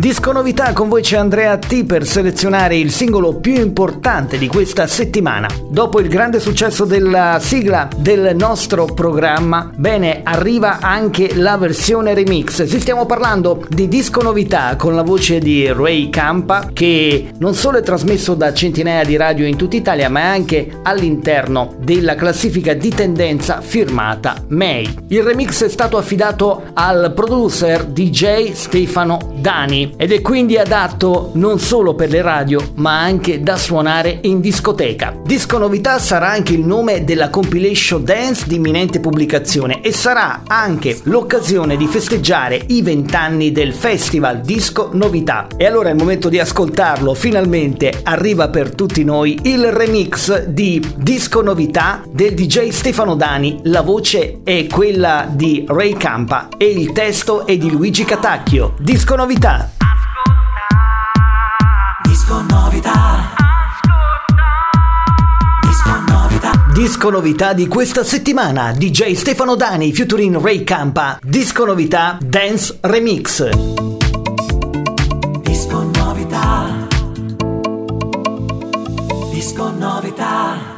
Disco novità, con voi c'è Andrea T per selezionare il singolo più importante di questa settimana. Dopo il grande successo della sigla del nostro programma, bene, arriva anche la versione remix. Ci stiamo parlando di disco novità con la voce di Ray Campa, che non solo è trasmesso da centinaia di radio in tutta Italia, ma è anche all'interno della classifica di tendenza firmata May. Il remix è stato affidato al producer DJ Stefano Dani ed è quindi adatto non solo per le radio ma anche da suonare in discoteca. Disco novità sarà anche il nome della compilation dance di imminente pubblicazione e sarà anche l'occasione di festeggiare i 20 anni del festival Disco Novità. E allora è il momento di ascoltarlo. Finalmente arriva per tutti noi il remix di Disco Novità del DJ Stefano Dani. La voce è quella di Ray Campa e il testo è di Luigi Catacchio. Disco novità. Disco novità. Disco novità. Disco novità di questa settimana. DJ Stefano Dani featuring Ray Campa. Disco novità Dance Remix. Disco novità. Disco novità.